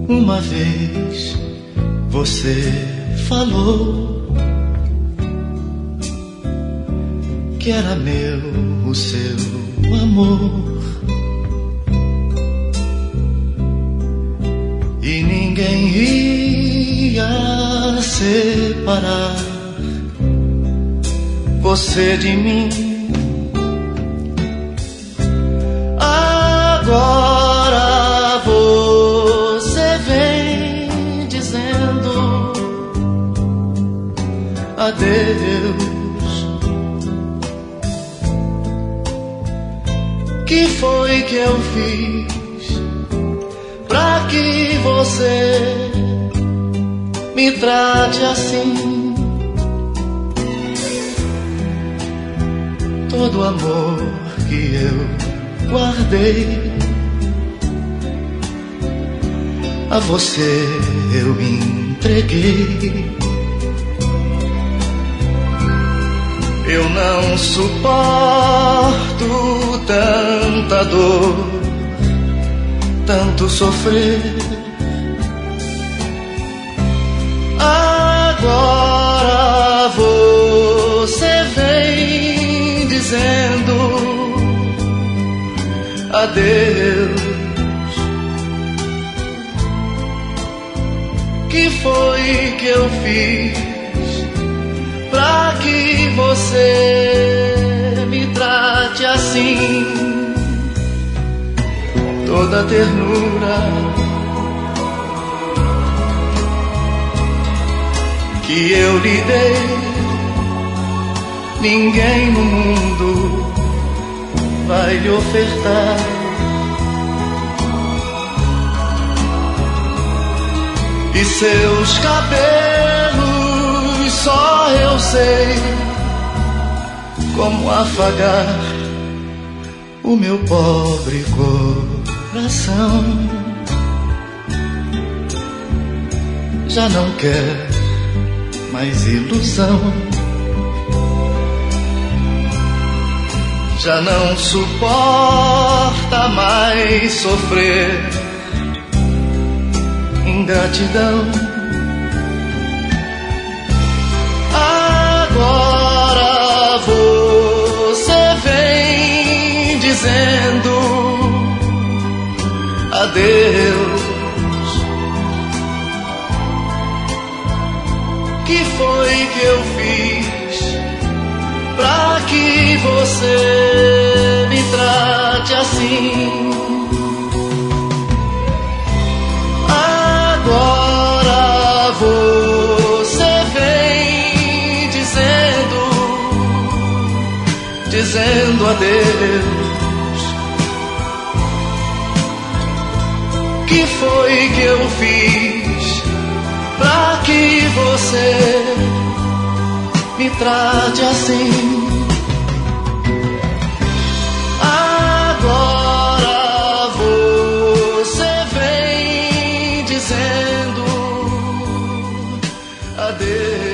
Uma vez você falou que era meu o seu amor, e ninguém ia separar você de mim. Agora você vem dizendo adeus. Que foi que eu fiz pra que você me trate assim? Todo o amor que eu guardei, a você eu entreguei. Eu não suporto tanta dor, tanto sofrer. Agora você vem dizendo adeus. Que foi que eu fiz pra que você me trate assim? Toda ternura que eu lhe dei, ninguém no mundo vai lhe ofertar. E seus cabelos só eu sei como afagar o meu pobre coração. Já não quer mais ilusão, já não suporta mais sofrer ingratidão. Agora você vem dizendo adeus. Que foi que eu fiz pra que você me trate assim? Agora você vem dizendo adeus. Que foi que eu fiz pra que você me trate assim? Agora você vem dizendo adeus.